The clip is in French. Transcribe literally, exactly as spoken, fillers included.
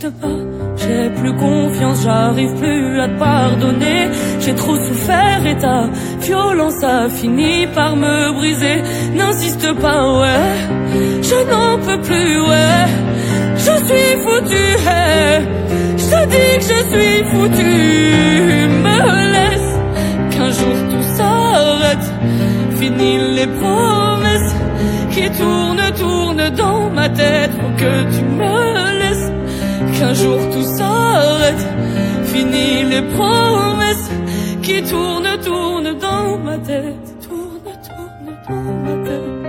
n'insiste pas. J'ai plus confiance, j'arrive plus à te pardonner. J'ai trop souffert et ta violence a fini par me briser. N'insiste pas, ouais, je n'en peux plus, ouais. Je suis foutu, hey. Je te dis que je suis foutu. Me laisse qu'un jour tout s'arrête. Fini les promesses qui tournent, tournent dans ma tête. Faut que tu me laisses qu'un jour tout s'arrête. Fini les promesses qui tournent, tournent dans ma tête. Tourne, tourne dans ma tête.